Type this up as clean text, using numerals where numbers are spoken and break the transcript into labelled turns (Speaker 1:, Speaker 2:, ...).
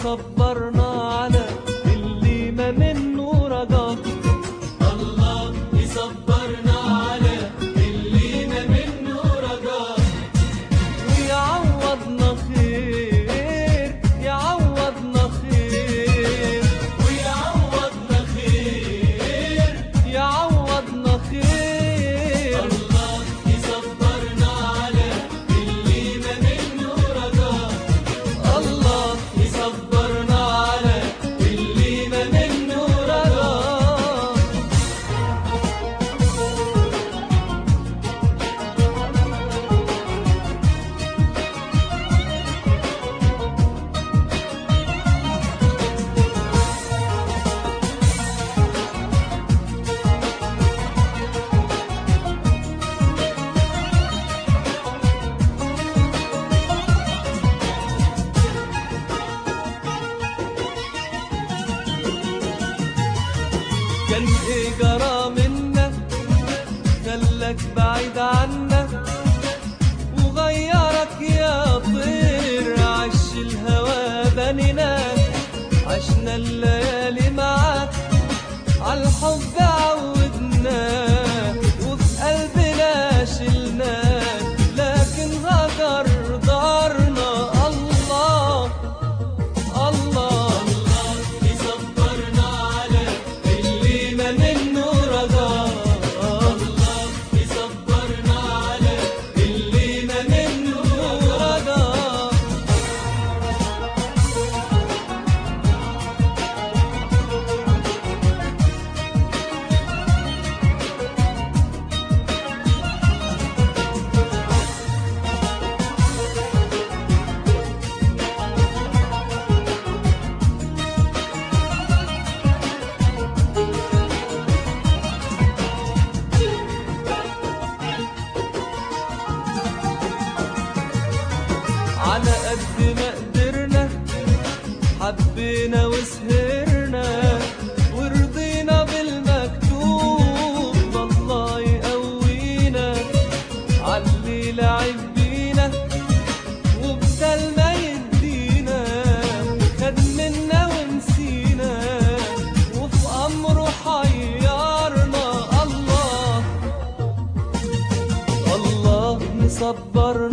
Speaker 1: يصبرنا على اللي ما منه رجا.
Speaker 2: الله يصبرنا على اللي ما منه رجا،
Speaker 1: ويعوضنا خير، يعوضنا خير،
Speaker 2: ويعوضنا خير،
Speaker 1: يعوضنا خير.
Speaker 2: الله يصبرنا على اللي ما منه رجا،
Speaker 1: الله
Speaker 2: يصبرنا على اللي ما منه رجا.
Speaker 1: كان ايه جرى منا خلك بعيد عنا وغيرك يا طير؟ عش الهوى بنينا، عشنا الليالي معاك، عالحب عودناك وفي قلبنا شلناك، لكن هجر دارنا. الله الله
Speaker 2: الله يصبرنا على اللي ما منه رجا، الله يصبرنا على اللي ما منه رجا.
Speaker 1: على قد ما قدرنا حبينا وسهرنا ورضينا بالمكتوب. الله يقوينا عاللي لعب بينا وبدل ما يدينا خد منا ونسينا وفي أمره حيرنا. الله الله مصبر